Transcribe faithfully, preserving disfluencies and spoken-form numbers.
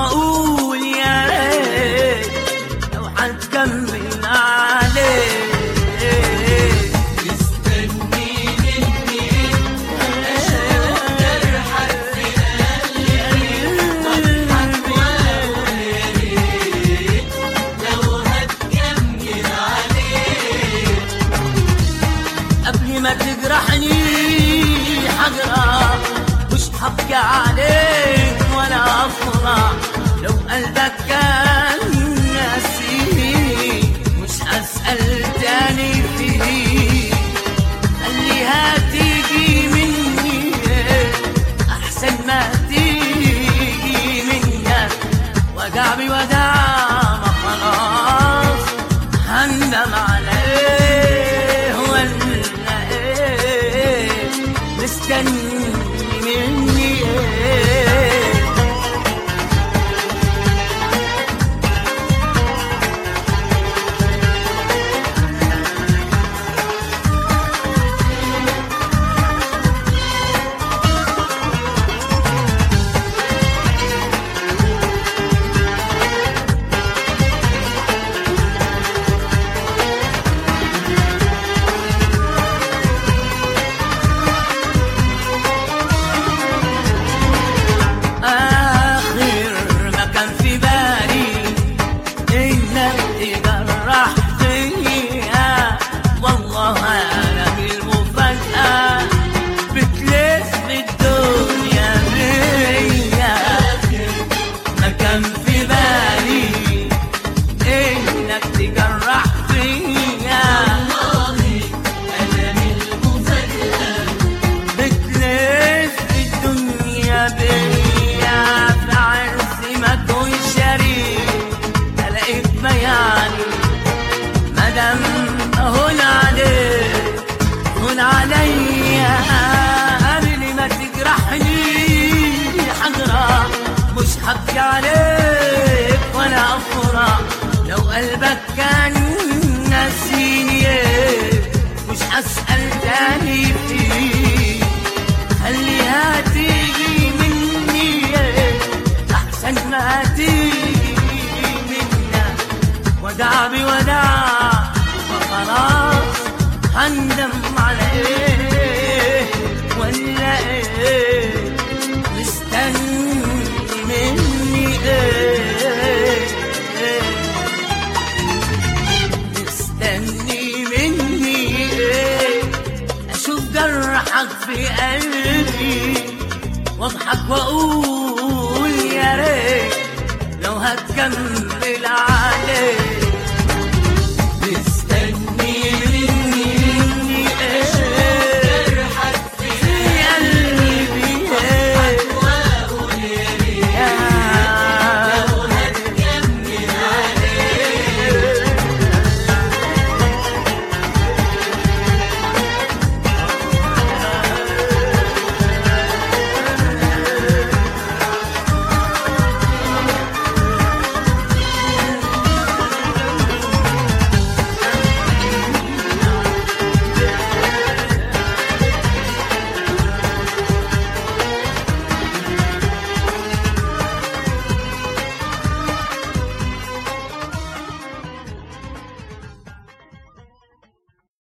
واقول يا ريت لو هتكمل عليك. ما تجرحني حجرة مش هبكي عليك ولا أفرح لو قلبك كان ناسي مش هسأل تاني فيه. خليها تيجي مني أحسن ما تيجي منك. وجع بودع ما خلاص هندم عليه ولا مستني مني ايه. هون عليك هون عليا قبل ما تجرحني حجرة مش هبكي عليك ولا أفرح لو قلبك كان ناسيني مش هسأل تاني فيه. خليها تيجي مني أحسن ما تيجي منك. ودع بودع خلاص هندم على ايه ولا ايه. مستني مني ايه, إيه مستني مني ايه. اشوف جرحك في قلبي واضحك واقول يا ريت لو هتكمل